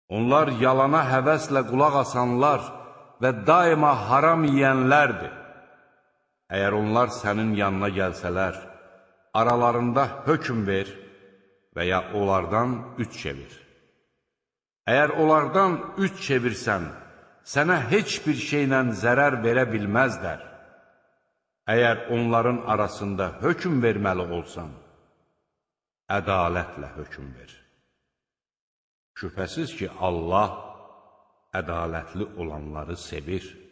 Onlar yalana həvəslə qulaq asanlar və daima haram yiyənlərdir. Əgər onlar sənin yanına gəlsələr, aralarında hökm ver və ya onlardan üç çevir. Əgər onlardan üç çevirsən, sənə heç bir şeylə zərər verə bilməzlər. Əgər onların arasında hökm verməli olsan, ədalətlə hökm ver. Şübhəsiz ki, Allah ədalətli olanları sevir.